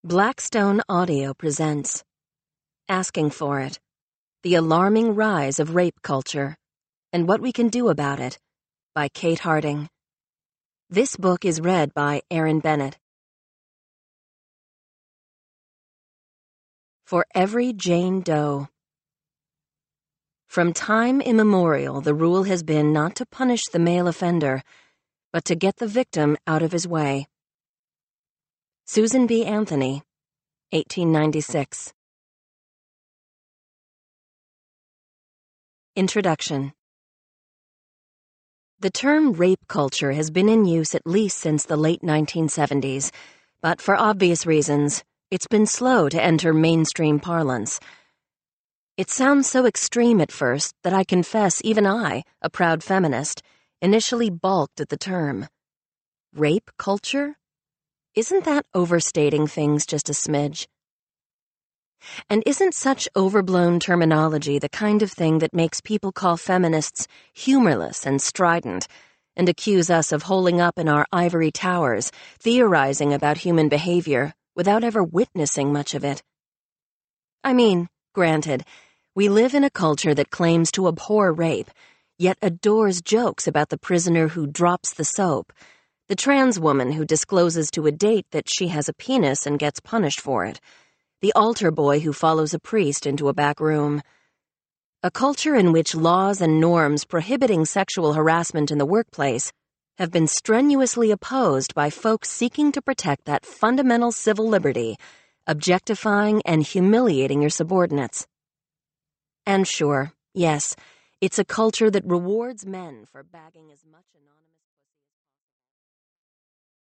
Blackstone Audio presents Asking for It, The Alarming Rise of Rape Culture, and What We Can Do About It, by Kate Harding. This book is read by Erin Bennett. For Every Jane Doe. From time immemorial, the rule has been not to punish the male offender, but to get the victim out of his way. Susan B. Anthony, 1896. Introduction. The term rape culture has been in use at least since the late 1970s, but for obvious reasons, it's been slow to enter mainstream parlance. It sounds so extreme at first that I confess even I, a proud feminist, initially balked at the term. Rape culture? Isn't that overstating things just a smidge? And isn't such overblown terminology the kind of thing that makes people call feminists humorless and strident, and accuse us of holing up in our ivory towers, theorizing about human behavior without ever witnessing much of it? I mean, granted, we live in a culture that claims to abhor rape, yet adores jokes about the prisoner who drops the soap, the trans woman who discloses to a date that she has a penis and gets punished for it, the altar boy who follows a priest into a back room. A culture in which laws and norms prohibiting sexual harassment in the workplace have been strenuously opposed by folks seeking to protect that fundamental civil liberty, objectifying and humiliating your subordinates. And sure, yes, it's a culture that rewards men for bagging as much anonymous